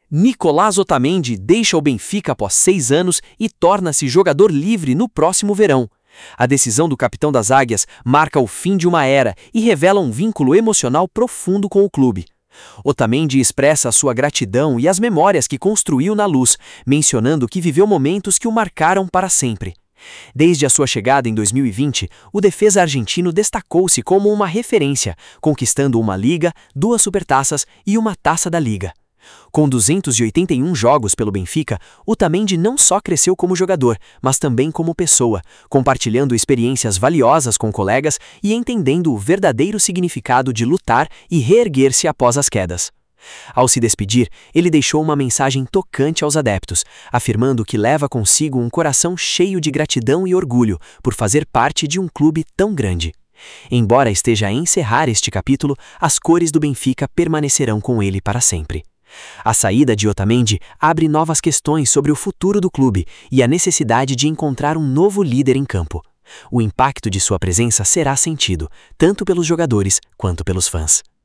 Nicolás Otamendi deixa o Benfica após 6 anos e torna-se jogador livre no próximo verão. A decisão do capitão das Águias marca o fim de uma era e revela um vínculo emocional profundo com o clube. Otamendi expressa a sua gratidão e as memórias que construiu na Luz, mencionando que viveu momentos que o marcaram para sempre. Desde a sua chegada em 2020, o defesa argentino destacou-se como uma referência, conquistando uma Liga, 2 Supertaças e uma Taça da Liga. Com 281 jogos pelo Benfica, Otamendi não só cresceu como jogador, mas também como pessoa, compartilhando experiências valiosas com colegas e entendendo o verdadeiro significado de lutar e reerguer-se após as quedas. Ao se despedir, ele deixou uma mensagem tocante aos adeptos, afirmando que leva consigo um coração cheio de gratidão e orgulho por fazer parte de um clube tão grande. Embora esteja a encerrar este capítulo, as cores do Benfica permanecerão com ele para sempre. A saída de Otamendi abre novas questões sobre o futuro do clube e a necessidade de encontrar um novo líder em campo. O impacto de sua presença será sentido, tanto pelos jogadores quanto pelos fãs.